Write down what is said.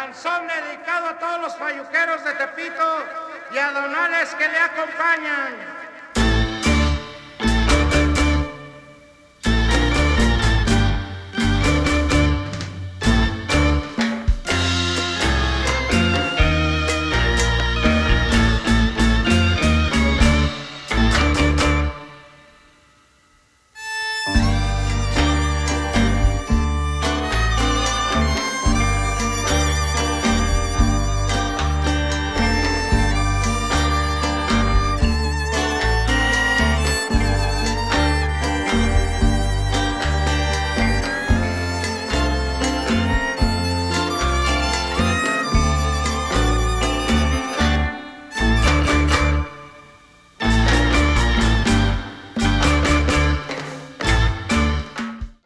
Danzón dedicado a todos los falluqueros de Tepito y a donales que le acompañan.